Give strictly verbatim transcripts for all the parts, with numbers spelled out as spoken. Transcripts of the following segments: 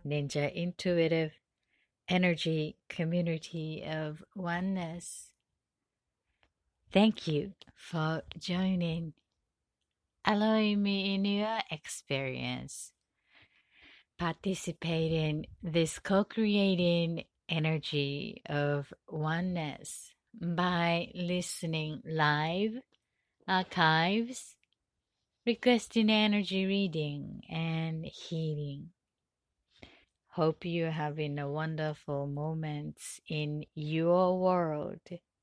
Ninja Intuitive Energy Community of Oneness. Thank you for joining, allowing me in your experience, participating this co-creating energy of oneness by listening live, archives, requesting energy reading, and healing. Hope you're having a wonderful moments in your world.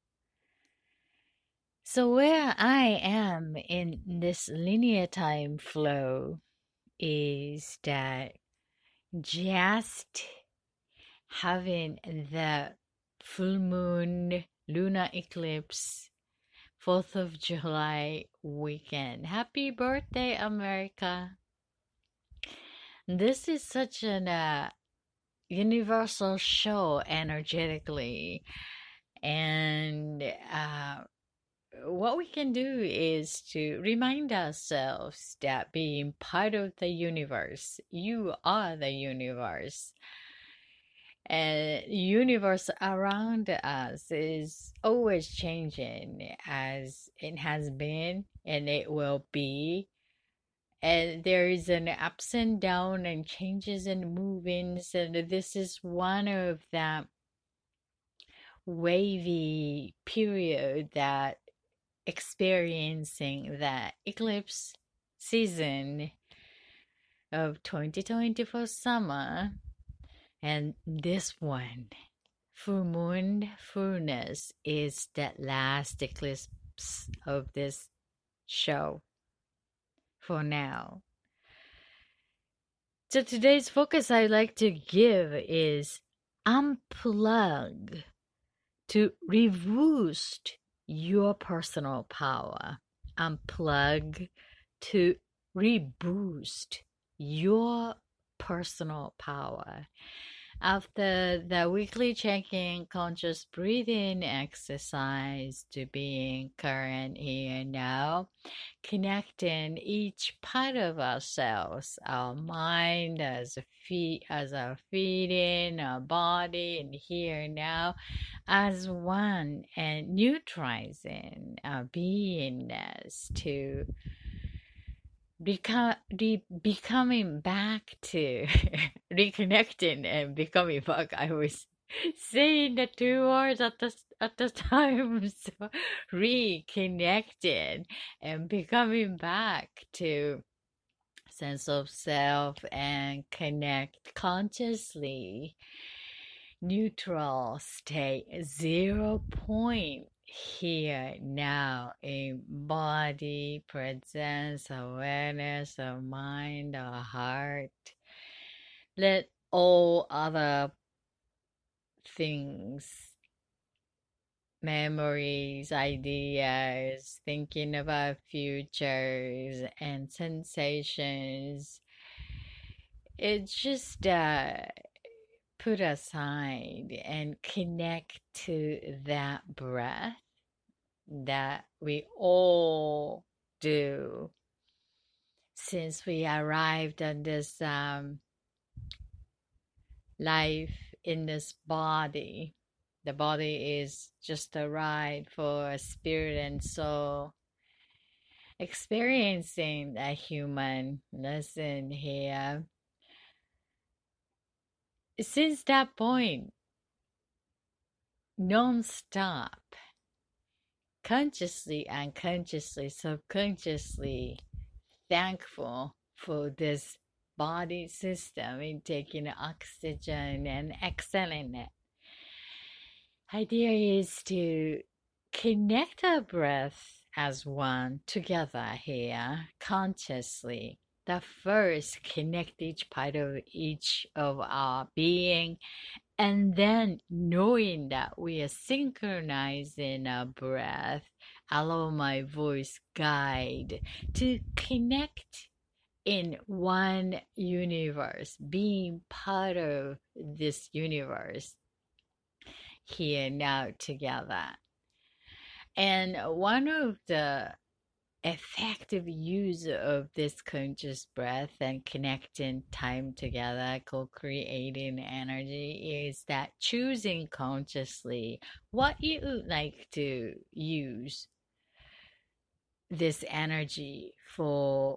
So where I am in this linear time flow is that just having the full moon lunar eclipse fourth of July weekend. Happy birthday, America. This is such an uh, universal show energetically. And uh, what we can do is to remind ourselves that being part of the universe, you are the universe. And universe around us is always changing as it has been and it will be. And there is an ups and down and changes and movings, and this is one of the wavy period that experiencing the eclipse season of twenty twenty-four summer, and this one full moon fullness is the last eclipse of this show for now. So today's focus I'd like to give is unplug to reboost your personal power. Unplug to reboost your personal power. After the weekly check-in conscious breathing exercise to being current here and now, connecting each part of ourselves, our mind as a feet, as our feeling, our body, and here and now, as one, and neutralizing our beingness to become re, becoming back to reconnecting and becoming back. I was saying the two words at the at the time, so reconnected and becoming back to sense of self and connect consciously. Neutral state, zero point here now in body, presence, awareness of mind or heart. Let all other things, memories, ideas, thinking about futures and sensations, it just uh, put aside and connect to that breath that we all do since we arrived on this um, life in this body. The body is just a ride for spirit and soul experiencing a human lesson here. Since that point, non-stop, consciously, unconsciously, subconsciously thankful for this body system in taking oxygen and exhaling it. Idea is to connect our breath as one together here consciously. The first, connect each part of each of our being, and then knowing that we are synchronizing our breath, allow my voice guide to connect in one universe, being part of this universe here now together. And one of the effective use of this conscious breath and connecting time together, co-creating energy, is that choosing consciously what you would like to use this energy for,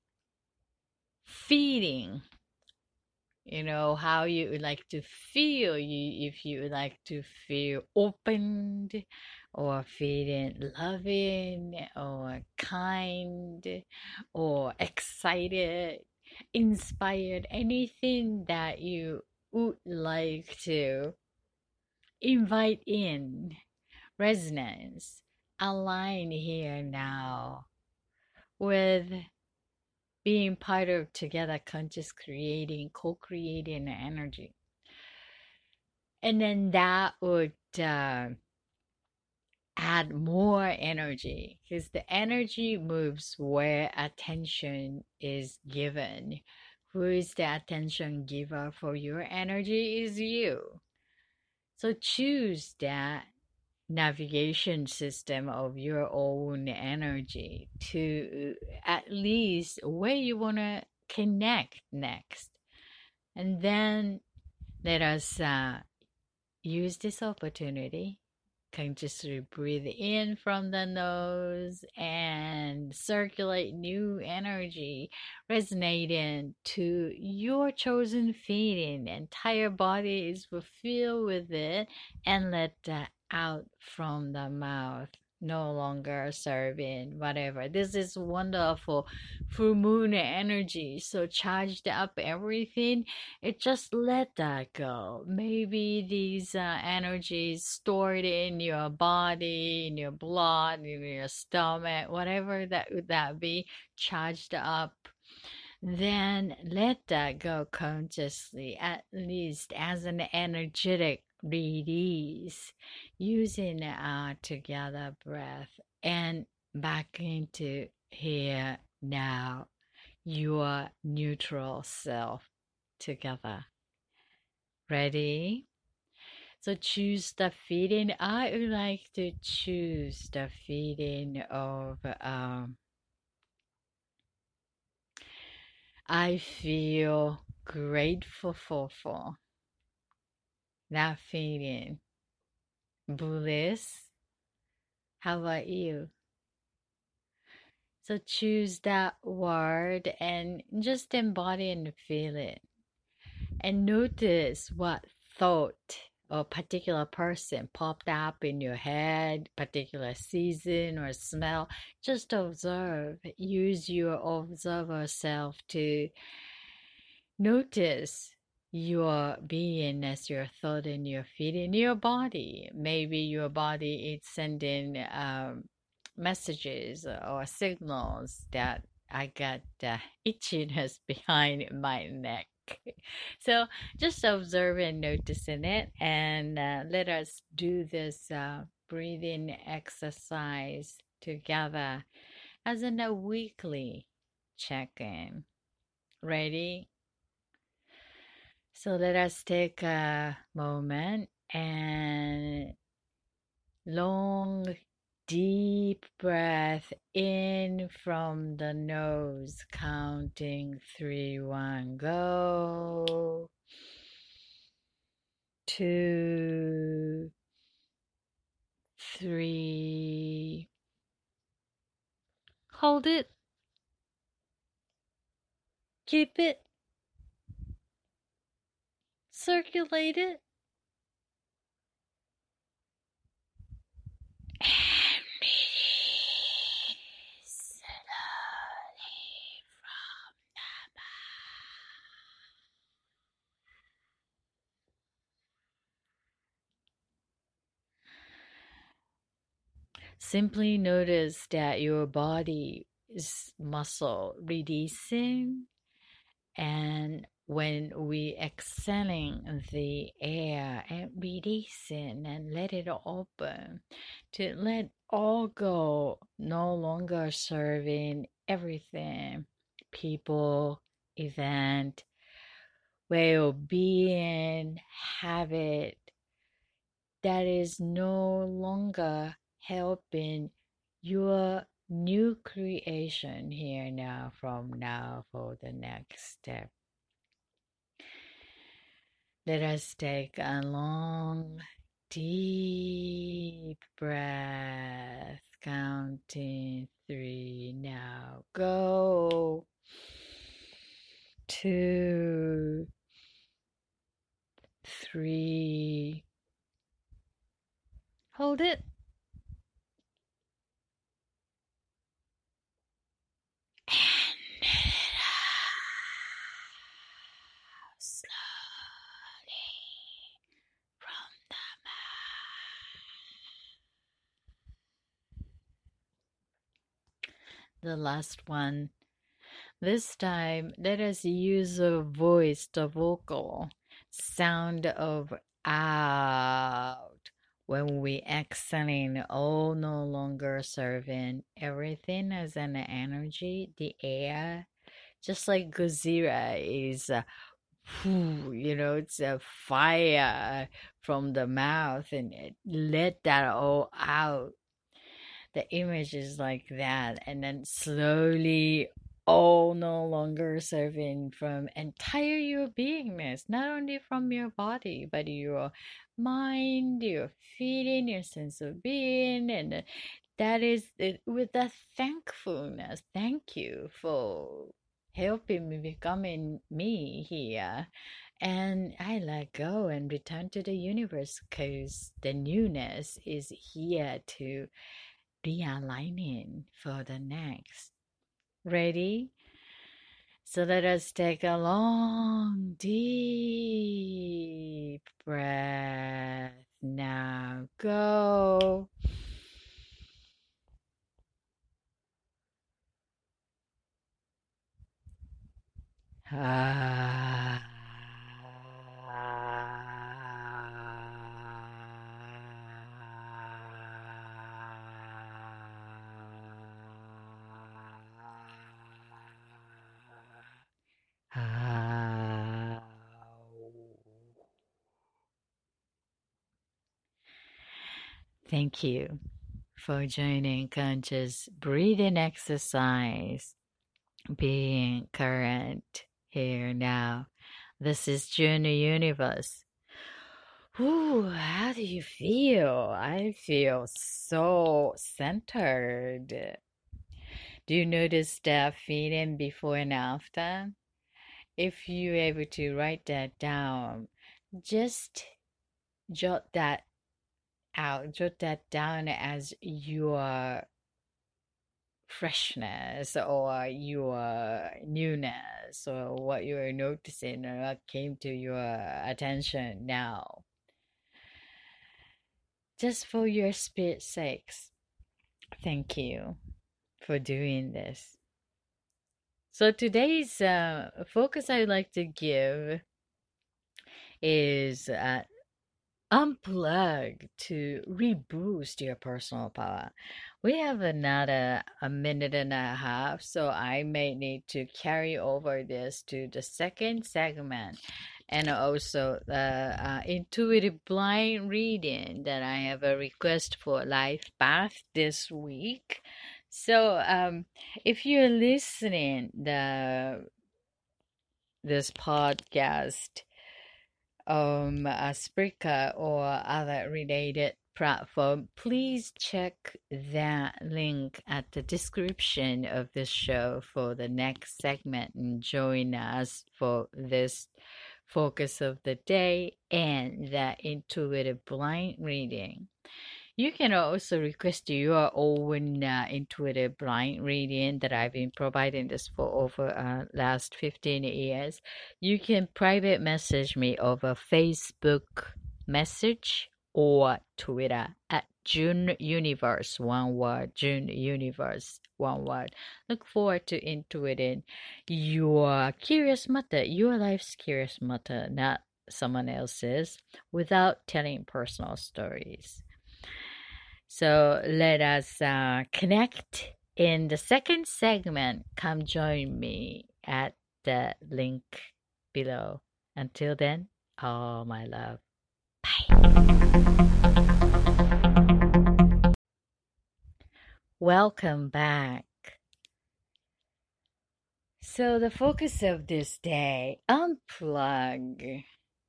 feeding, you know, how you would like to feel. You if you would like to feel opened, or feeling loving, or kind, or excited, inspired, anything that you would like to invite in resonance, align here now with being part of together conscious creating, co-creating energy. And then that would uh, add more energy, because the energy moves where attention is given. Who is the attention giver for your energy? Is you. So choose that navigation system of your own energy to at least where you want to connect next. And then let us uh, use this opportunity. Consciously breathe in from the nose and circulate new energy resonating to your chosen feeling. The entire body is fulfilled with it, and let that out from the mouth. No longer serving whatever. This is wonderful full moon energy. So charged up everything, it just let that go. Maybe these uh, energies stored in your body, in your blood, in your stomach, whatever that would that be, charged up. Then let that go consciously, at least as an energetic release, using our together breath and back into here now, your neutral self together. Ready? So choose the feeling. I would like to choose the feeling of um, I feel grateful for, for that feeling. Bliss. How about you? So choose that word and just embody and feel it. And notice what thought or particular person popped up in your head, particular season or smell. Just observe. Use your observer self to notice your being as your thought and your feeling, your body. Maybe your body is sending um, messages or signals that I got uh, itchiness behind my neck. So just observe and noticing it, and uh, let us do this uh, breathing exercise together as in a weekly check-in. Ready? So let us take a moment and long, deep breath in from the nose, counting three, one, go. Two, three. Hold it. Keep it. Circulate it. And release slowly from the mouth. Simply notice that your body is muscle releasing, and when we exhaling the air and releasing and let it open, to let all go, no longer serving everything, people, event, way of being, habit, that is no longer helping your new creation here now from now for the next step. Let us take a long, deep breath, counting three. Now go. Two, three. Hold it. And let it out slowly from the mouth. The last one. This time, let us use a voice, the vocal sound of out. When we exhaling, all no longer serving everything as an energy, the air, just like Godzilla is, uh, whew, you know, it's a fire from the mouth and it let that all out. The image is like that, and then slowly all no longer serving from entire your beingness, not only from your body but your mind, your feeling, your sense of being, and uh, that is it, with that thankfulness. Thank you for helping me becoming me here. And I let go and return to the universe because the newness is here to realigning for the next. Ready? So let us take a long, deep breath. Now go. Ah. Ah. Thank you for joining conscious breathing exercise, being current here now. This is June Universe. Ooh, how do you feel? I feel so centered. Do you notice that feeling before and after? If you're able to write that down, just jot that out, jot that down as your freshness or your newness or what you're noticing or what came to your attention now. Just for your spirit's sakes, thank you for doing this. So today's uh, focus I'd like to give is uh, unplug to reboost your personal power. We have another a minute and a half, so I may need to carry over this to the second segment and also the uh, intuitive blind reading that I have a request for life path this week. So um, if you're listening the this podcast um uh, Spreaker or other related platform, please check that link at the description of this show for the next segment and join us for this focus of the day and the intuitive blind reading. You can also request your own uh, intuitive blind reading that I've been providing this for over uh, last fifteen years. You can private message me over Facebook message or Twitter at June Universe, one word, June Universe, one word. Look forward to intuiting your curious matter, your life's curious matter, not someone else's, without telling personal stories. So let us uh, connect in the second segment. Come join me at the link below. Until then, all my love. Bye. Welcome back. So, the focus of this day, unplug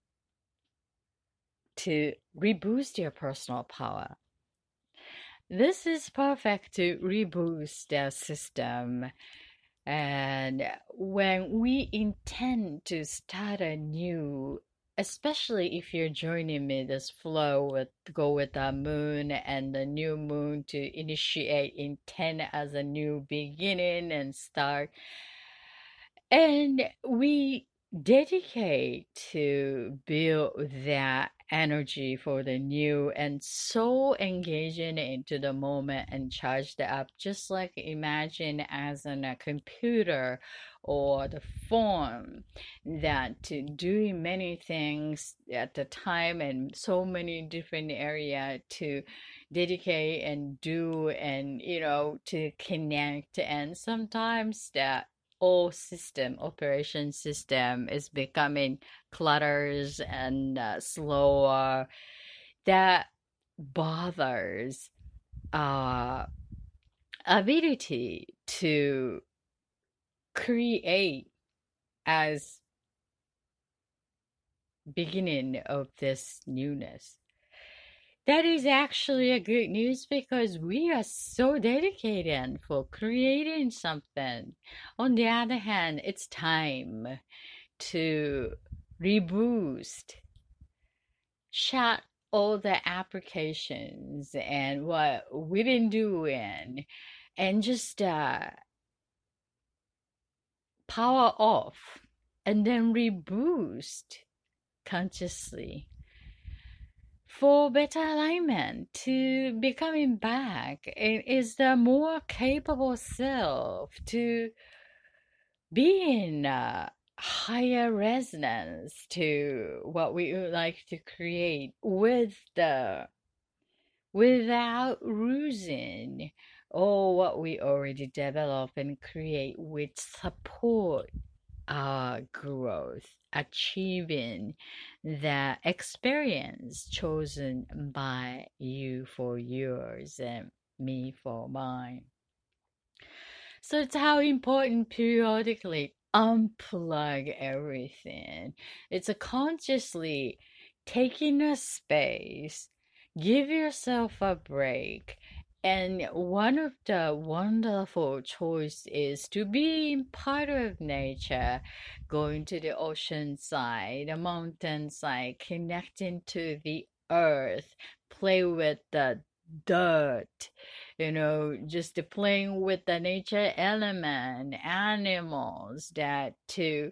to reboost your personal power. This is perfect to reboost the system. And when we intend to start a new, especially if you're joining me this flow with go with the moon and the new moon to initiate intent as a new beginning and start, and we dedicate to build that energy for the new and so engaging into the moment and charge the up, just like imagine as in a computer or the phone, that to doing many things at the time and so many different area to dedicate and do, and you know, to connect. And sometimes that whole system, operation system, is becoming clutters and uh, slower. That bothers our ability to create as beginning of this newness. That is actually a good news because we are so dedicated for creating something. On the other hand, it's time to reboost, shut all the applications and what we've been doing, and just uh, power off and then reboost consciously for better alignment to becoming back. It is the more capable self to be in a higher resonance to what we would like to create with the without losing all what we already develop and create, which support our growth, achieving the experience chosen by you for yours and me for mine. So it's how important periodically unplug everything. It's a consciously taking a space, give yourself a break. And one of the wonderful choice is to be part of nature, going to the ocean side, the mountain side, connecting to the earth, play with the dirt, you know, just playing with the nature element, animals, that to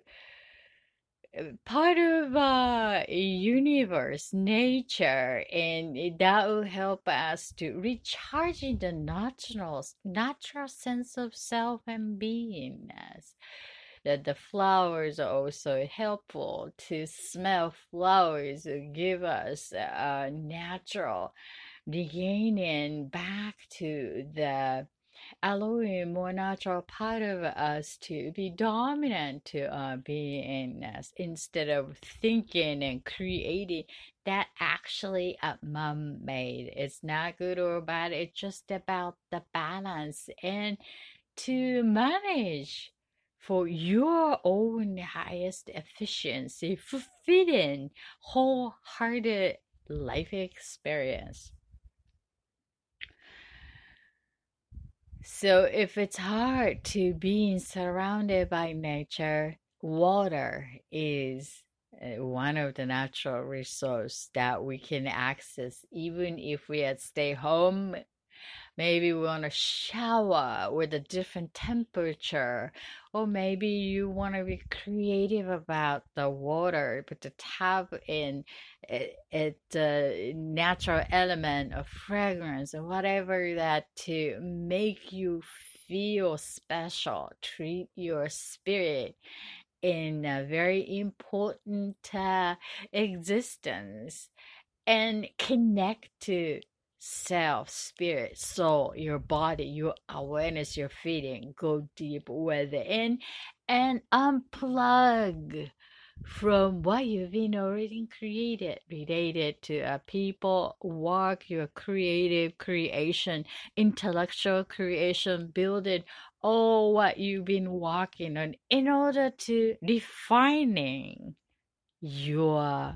part of uh universe, nature, and that will help us to recharge in the natural natural sense of self and beingness. That the flowers are also helpful to smell flowers, to give us a natural regaining back to the allowing more natural part of us to be dominant to our beingness instead of thinking and creating that actually a mom made. It's not good or bad, it's just about the balance and to manage for your own highest efficiency, fulfilling wholehearted life experience. So if it's hard to be surrounded by nature, water is uh, one of the natural resource that we can access even if we had stay home. Maybe we want to shower with a different temperature, or maybe you want to be creative about the water, but to tap in it, it uh, natural element of fragrance or whatever that to make you feel special, treat your spirit in a very important uh, existence and connect to self, spirit, soul, your body, your awareness, your feeling. Go deep within and unplug from what you've been already created, related to uh, people, work, your creative creation, intellectual creation, building all what you've been working on in order to defining your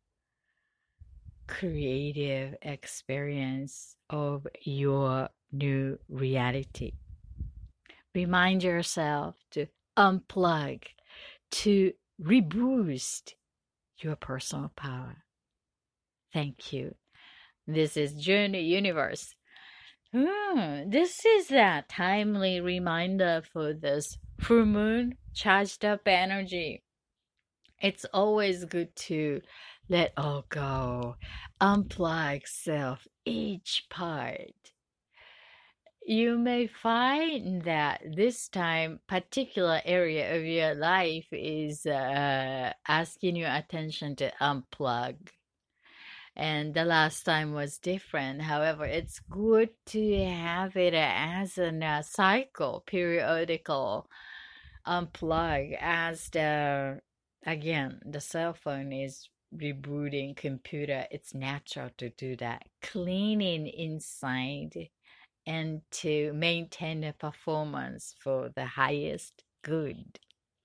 creative experience of your new reality. Remind yourself to unplug, to reboost your personal power. Thank you. This is Journey Universe. Hmm, this is a timely reminder for this full moon charged up energy. It's always good to let all go, unplug self, each part. You may find that this time, particular area of your life is uh, asking your attention to unplug. And the last time was different. However, it's good to have it as a uh, cycle, periodical unplug, as the again the cell phone is rebooting computer. It's natural to do that, cleaning inside and to maintain the performance for the highest good.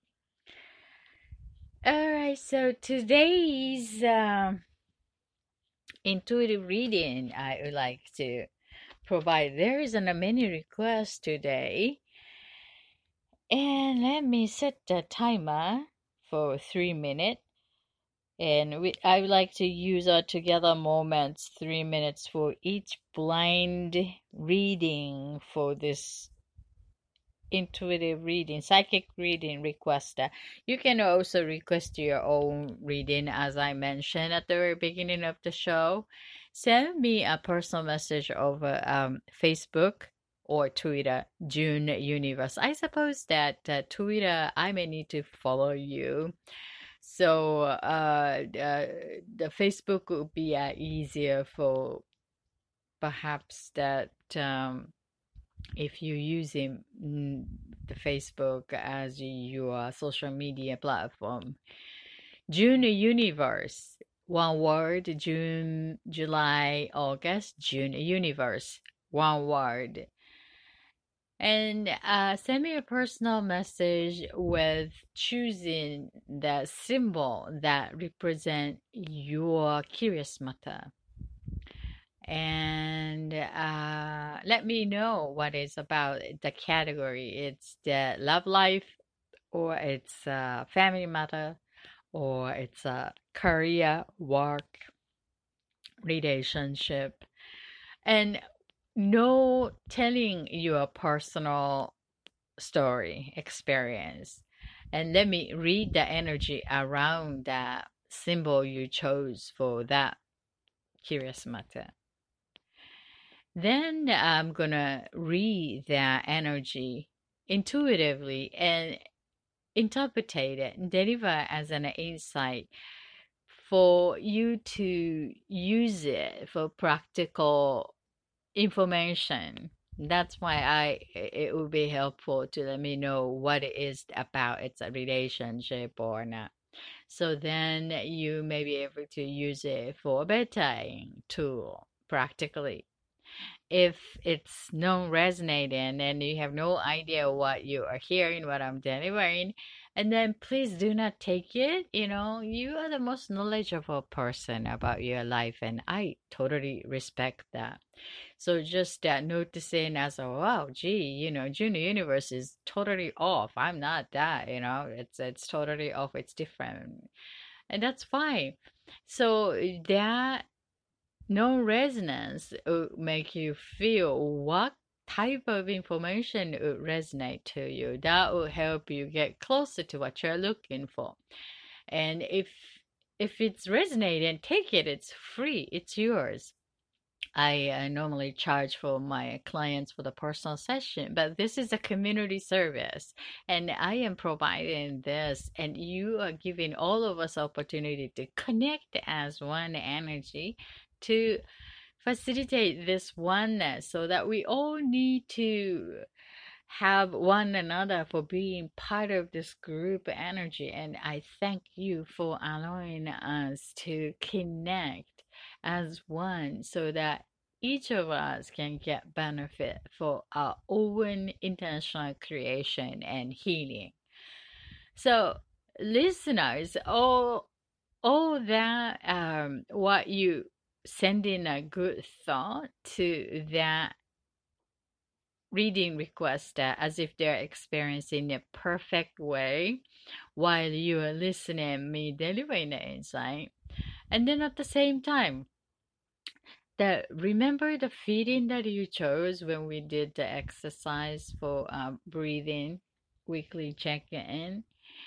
All right, so today's um, intuitive reading I would like to provide. There is a mini request today, and let me set the timer for three minutes. And we, I would like to use our together moments, three minutes for each blind reading for this intuitive reading, psychic reading requester. You can also request your own reading, as I mentioned at the very beginning of the show. Send me a personal message over um, Facebook or Twitter, June Universe. I suppose that uh, Twitter, I may need to follow you. So uh, uh, the Facebook would be uh, easier for perhaps that um, if you're using mm, the Facebook as your social media platform. June Universe, one word, June, July, August, June Universe, one word. And uh, send me a personal message with choosing the symbol that represent your curious matter. And uh, let me know what is about the category. It's the love life, or it's a family matter, or it's a career, work, relationship. And no telling your personal story, experience. And let me read the energy around that symbol you chose for that curious matter. Then I'm gonna read that energy intuitively and interpret it and deliver as an insight for you to use it for practical information. That's why I it would be helpful to let me know what it is about. It's a relationship or not. So then you may be able to use it for a bettering tool practically. If it's non-resonating and you have no idea what you are hearing, what I'm delivering, and then please do not take it. You know, you are the most knowledgeable person about your life, and I totally respect that. So just that noticing as a wow, gee, you know, Junior Universe is totally off. I'm not that, you know, it's it's totally off. It's different, and that's fine. So that no resonance would make you feel what type of information would resonate to you. That will help you get closer to what you're looking for. And if if it's resonating, take it. It's free. It's yours. I uh, normally charge for my clients for the personal session, but this is a community service and I am providing this, and you are giving all of us opportunity to connect as one energy to facilitate this oneness so that we all need to have one another for being part of this group energy. And I thank you for allowing us to connect as one so that each of us can get benefit for our own intentional creation and healing. So, listeners, all all that um, what you send in a good thought to that reading request uh, as if they're experiencing a perfect way while you are listening me delivering the insight. And then at the same time, the remember the feeding that you chose when we did the exercise for um, breathing, weekly check-in,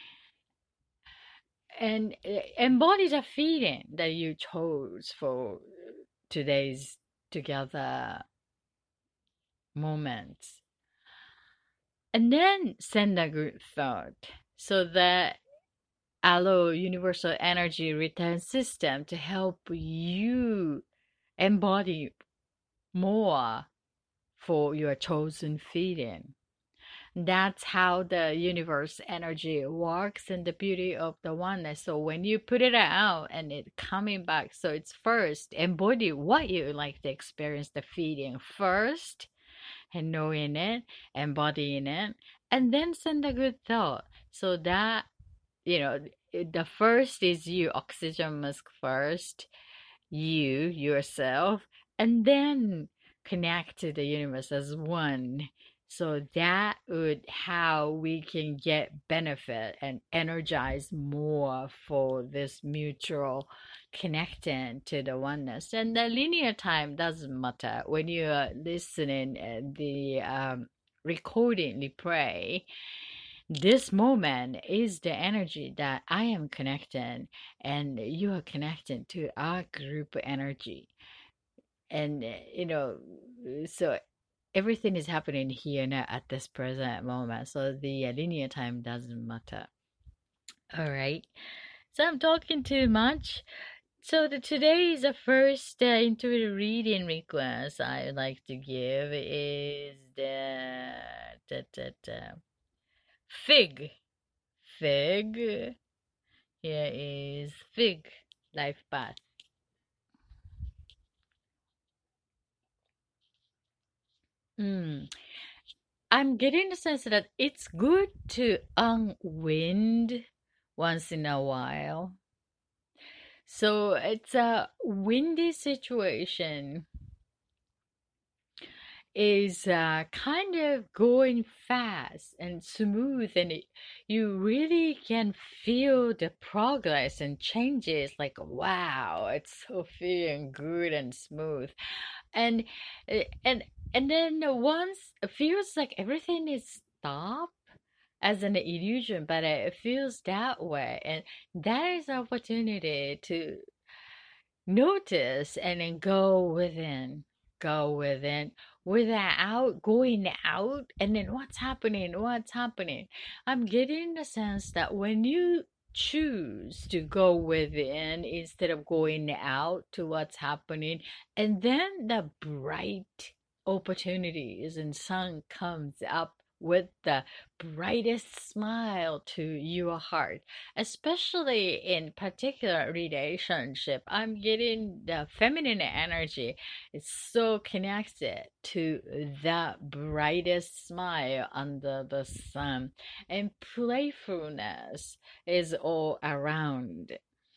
and uh, embody the feeling that you chose for today's together moments. And then send a good thought so that allow universal energy return system to help you embody more for your chosen feeling. That's how the universe energy works and the beauty of the oneness. So when you put it out and it coming back, so it's first embody what you like to experience the feeling first and knowing it, embodying it, and then send a good thought. So that, you know, the first is you, oxygen mask first, you, yourself, and then connect to the universe as one. So that would how we can get benefit and energize more for this mutual connecting to the oneness. And the linear time doesn't matter when you are listening and the um, recording, replay. This moment is the energy that I am connecting, and you are connecting to our group energy. And, uh, you know, so everything is happening here now at this present moment. So the uh, linear time doesn't matter. All right. So I'm talking too much. So the today is the first uh, intuitive reading request I would like to give is the, the, the, the fig. Fig. Here is fig life path. Mm. I'm getting the sense that it's good to unwind once in a while. So it's a windy situation is uh, kind of going fast and smooth, and it, you really can feel the progress and changes like wow, it's so feeling good and smooth. And uh, and and then once it feels like everything is stopped as an illusion, but it feels that way, and that is an opportunity to notice and then go within, go within without going out. And then what's happening? What's happening? I'm getting the sense that when you choose to go within instead of going out to what's happening, and then the bright opportunities and sun comes up with the brightest smile to your heart, especially in particular relationship. I'm getting the feminine energy. It's so connected to the brightest smile under the sun, and playfulness is all around.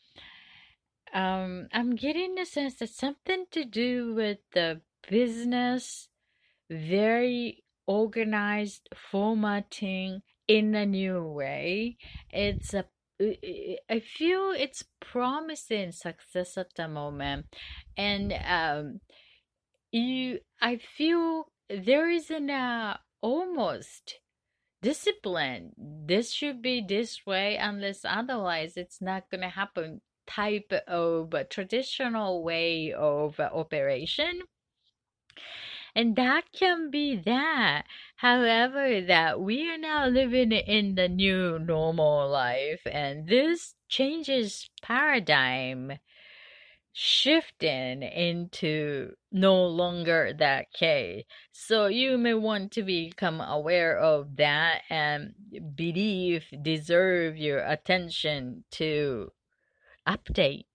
um I'm getting the sense that something to do with the business, very organized formatting in a new way. It's a I feel it's promising success at the moment, and um, you I feel there is an uh, almost discipline. This should be this way, unless otherwise it's not gonna happen. Type of traditional way of operation, and that can be that. However, that we are now living in the new normal life, and this changes paradigm. shifting into no longer that case. So you may want to become aware of that and believe deserve your attention to update.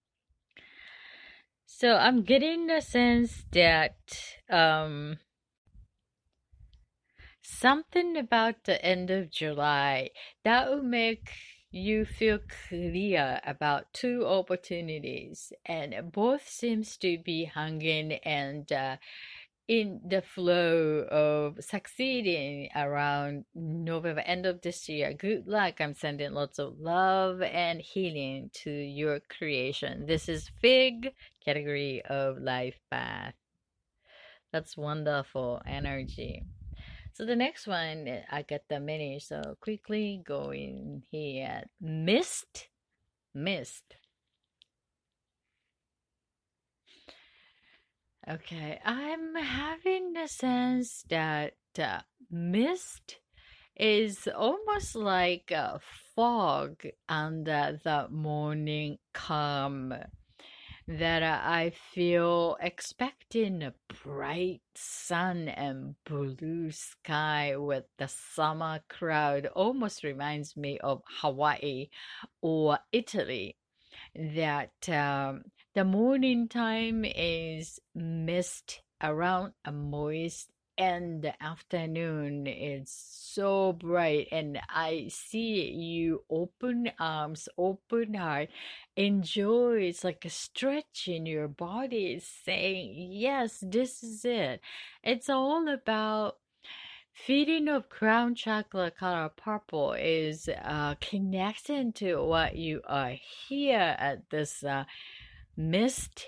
So I'm getting the sense that um something about the end of July that will make you feel clear about two opportunities, and both seems to be hanging and uh, in the flow of succeeding around November, end of this year. Good luck. I'm sending lots of love and healing to your creation. This is Fig, category of life path. That's wonderful energy. So the next one, eh, I got the mini. So quickly going here. Mist. Mist. Okay. I'm having the sense that uh, mist is almost like a fog under the morning calm that uh, I feel expecting a bright sun and blue sky with the summer crowd almost reminds me of Hawaii or Italy. That um, the morning time is mist around a moist and the afternoon is so bright and I see you open arms, open heart, enjoy. It's like a stretch in your body is saying, yes, this is it. It's all about feeding of crown chakra color purple is uh, connecting to what you are here at this uh, mist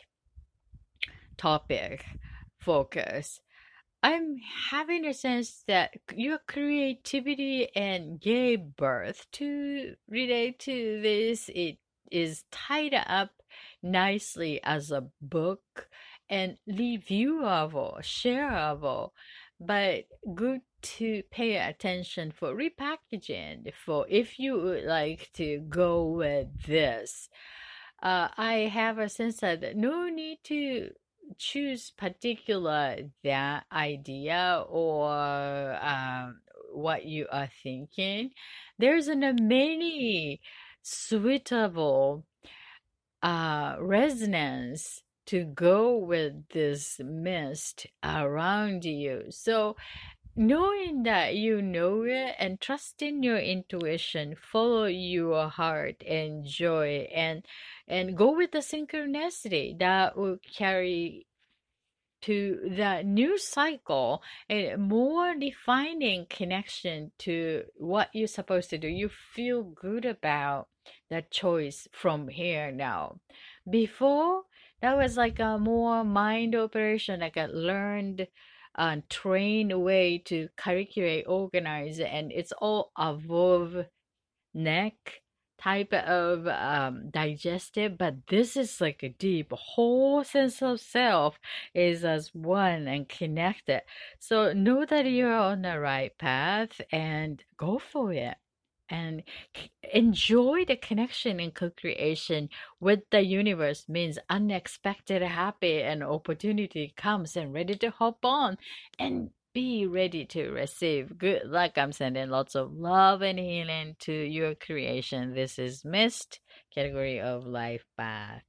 topic focus. I'm having a sense that your creativity and gave birth to relate to this. It is tied up nicely as a book and reviewable, shareable, but good to pay attention for repackaging for if you would like to go with this. Uh, I have a sense that no need to choose particular that idea or um, what you are thinking. There's an, a many suitable uh, resonance to go with this mist around you. So knowing that you know it and trusting your intuition, follow your heart and joy and and go with the synchronicity that will carry to the new cycle and more defining connection to what you're supposed to do. You feel good about that choice from here now. Before, that was like a more mind operation, like a learned, uh, trained way to calculate, organize, and it's all above neck type of um, digestive, but this is like a deep whole sense of self is as one and connected. So know that you're on the right path and go for it. And c- enjoy the connection and co-creation with the universe means unexpected happy and opportunity comes and ready to hop on and be ready to receive. Good luck. I'm sending lots of love and healing to your creation. This is Mist, category of life path.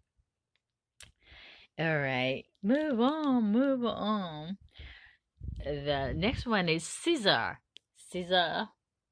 All right, move on, move on. The next one is Caesar. Caesar.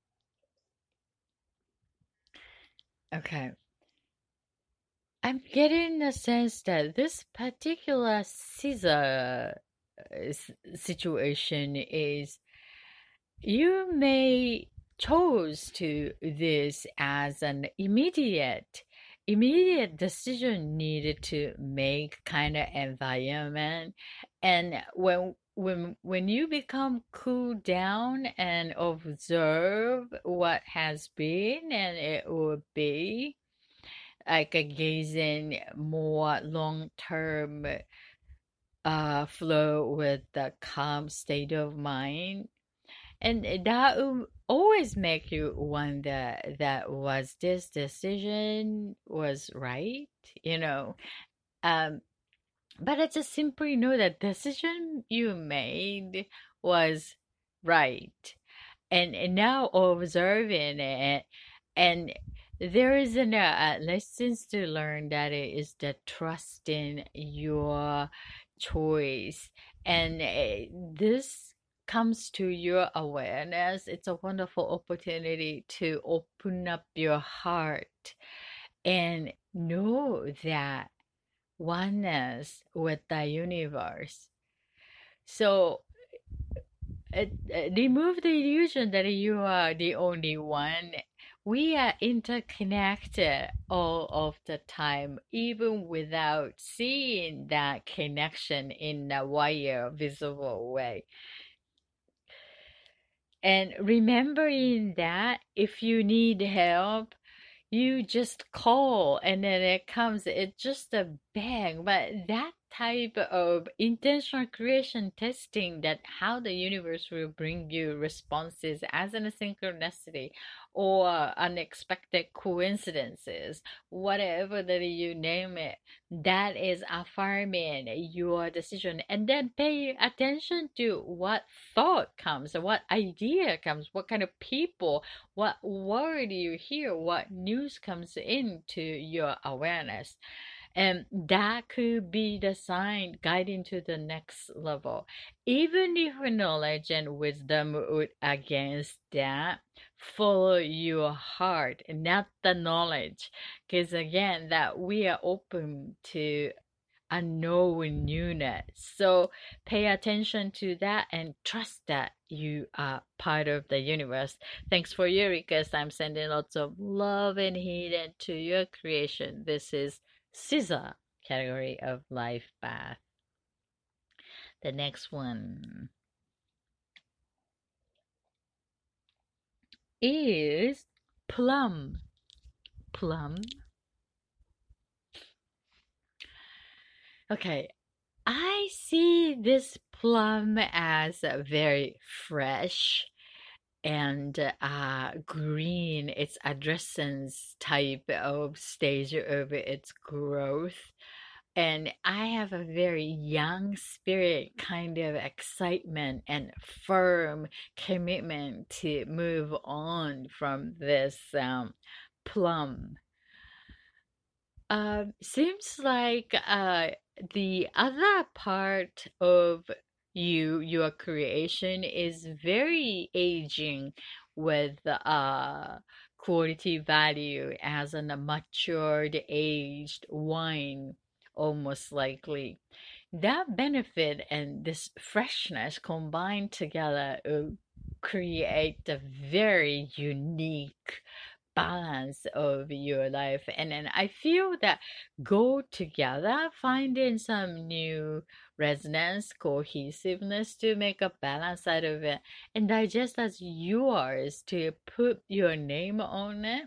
Okay. I'm getting the sense that this particular Caesar uh, s- situation is you may chose to this as an immediate immediate decision needed to make kind of environment, and when when when you become cool down and observe what has been and it will be like a gazing more long term uh flow with the calm state of mind, and that will always make you wonder that was this decision was right, you know. Um, but it's just simply know that decision you made was right. And, and now observing it, and there is an uh, lessons to learn that it is the trust in your choice, and uh, this comes to your awareness. It's a wonderful opportunity to open up your heart and know that oneness with the universe. So uh, uh, remove the illusion that you are the only one. We are interconnected all of the time, even without seeing that connection in a wire visible way. And remembering that if you need help, you just call and then it comes. It's just a bang. But that type of intentional creation testing, that how the universe will bring you responses as an synchronicity or unexpected coincidences, whatever that you name it, that is affirming your decision. And then pay attention to what thought comes, what idea comes, what kind of people, what word you hear, what news comes into your awareness. And that could be the sign guiding to the next level. Even if knowledge and wisdom would against that, follow your heart, not the knowledge. Because again, that we are open to unknown newness. So pay attention to that and trust that you are part of the universe. Thanks for your request. I'm sending lots of love and heat into your creation. This is Scissor category of life path. The next one is plum. Plum. Okay, I see this plum as uh, very fresh and uh, green. It's adolescence type of stage of its growth. And I have a very young spirit, kind of excitement and firm commitment to move on from this um, plum. Um, seems like uh, the other part of you, your creation, is very aging with uh, quality value as an matured, aged wine, almost likely. That benefit and this freshness combined together uh, create a very unique balance of your life. And then I feel that go together, finding some new resonance, cohesiveness to make a balance out of it, and digest as yours to put your name on it.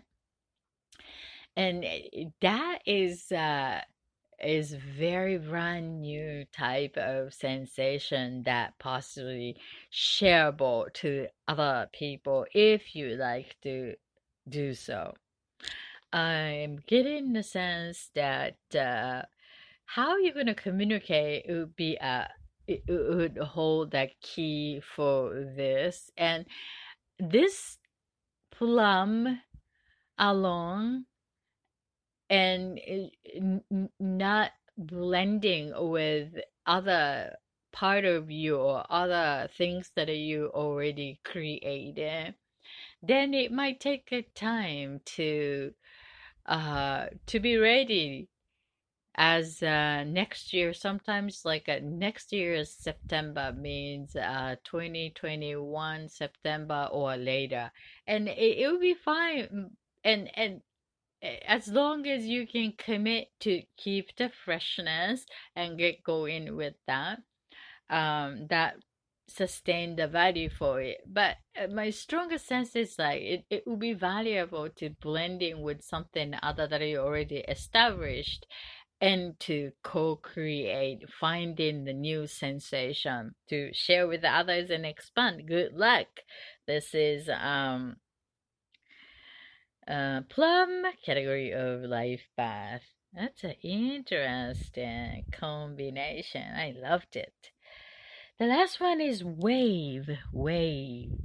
And eh, that is uh is very brand new type of sensation that possibly shareable to other people if you like to do so. I'm getting the sense that uh, how you're going to communicate would be a it would hold the key for this. And this plum alone and n- n- not blending with other part of you or other things that you already created, then it might take a time to uh to be ready as uh next year. Sometimes like uh, next year's September means uh twenty twenty-one September or later, and it, it will be fine. Mm, and and eh, as long as you can commit to keep the freshness and get going with that, um that sustain the value for it. But uh, my strongest sense is like it, it would be valuable to blending with something other that you already established and to co-create, finding the new sensation to share with others and expand. Good luck. This is um uh plum category of life path. That's an interesting combination. I loved it. The last one is wave, wave.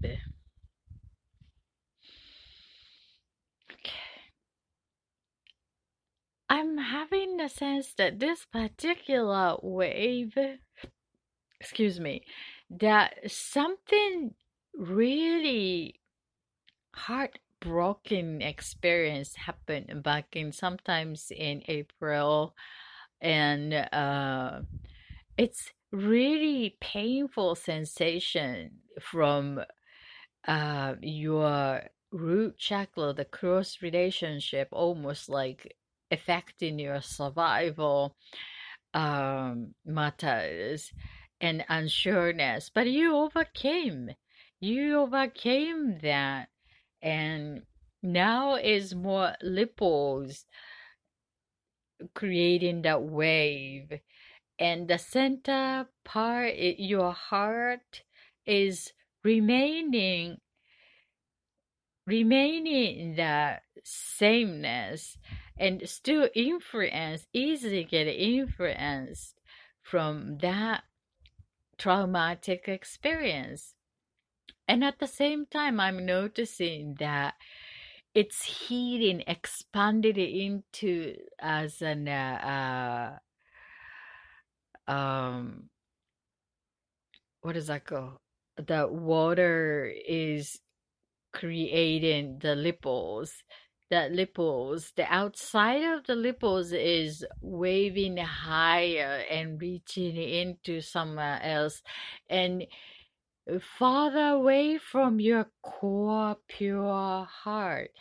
I'm having the sense that this particular wave, excuse me, that something really heartbroken experience happened back in sometimes in April, and uh, it's really painful sensation from uh, your root chakra, the cross relationship, almost like affecting your survival um, matters and unsureness. But you overcame. You overcame that, and now is more ripples creating that wave, and the center part, i- your heart is remaining remaining in the sameness and still influence easily get influenced from that traumatic experience. And at the same time, I'm noticing that it's healing expanded into as an uh, uh um what is that called? The water is creating the ripples. The ripples, the outside of the ripples is waving higher and reaching into somewhere else and farther away from your core pure heart.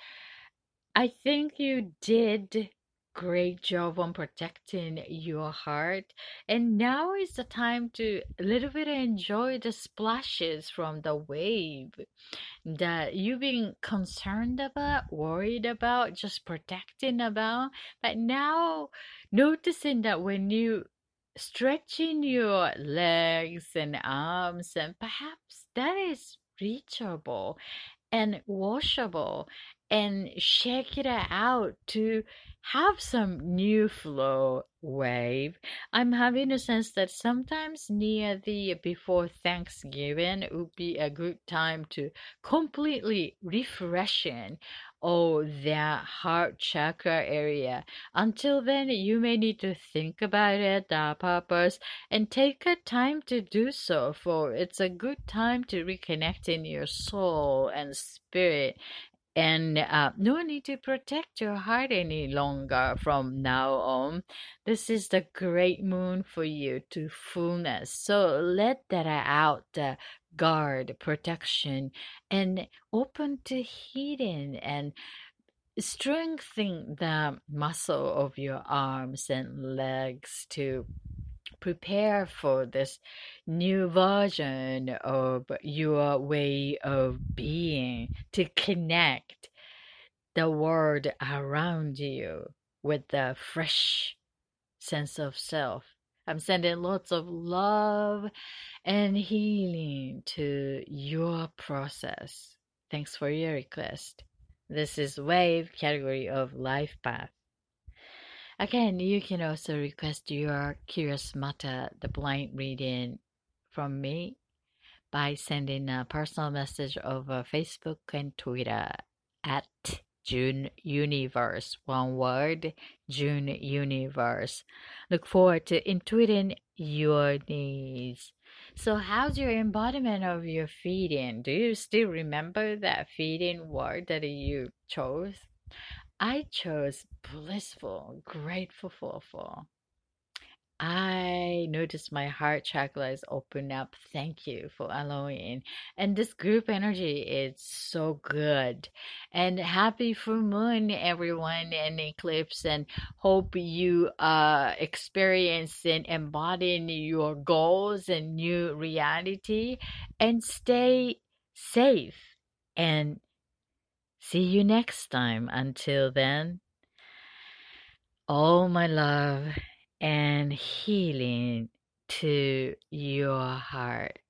I think you did great job on protecting your heart, and now is the time to a little bit enjoy the splashes from the wave that you've been concerned about, worried about, just protecting about. But now noticing that when you stretching your legs and arms, and perhaps that is reachable and washable, and shake it out to have some new flow wave. I'm having a sense that sometimes near the before Thanksgiving would be a good time to completely refreshing all that heart chakra area. Until then, you may need to think about it, the purpose, and take a time to do so. For it's a good time to reconnect in your soul and spirit, and uh, no need to protect your heart any longer from now on. This is the great moon for you to fullness. So let that out, the guard, protection, and open to healing and strengthen the muscle of your arms and legs to prepare for this new version of your way of being, to connect the world around you with the fresh sense of self. I'm sending lots of love and healing to your process. Thanks for your request. This is Wave category of Life Path. Again, you can also request your Curious Matter, the blind reading from me by sending a personal message over Facebook and Twitter at June Universe. One word, June Universe. Look forward to intuiting your needs. So, how's your embodiment of your feeding? Do you still remember that feeding word that you chose? I chose blissful, grateful, for. I noticed my heart chakra is open up. Thank you for allowing. And this group energy is so good. And happy full moon, everyone, and eclipse. And hope you are experiencing, embodying your goals and new reality. And stay safe. And see you next time. Until then, all my love and healing to your heart.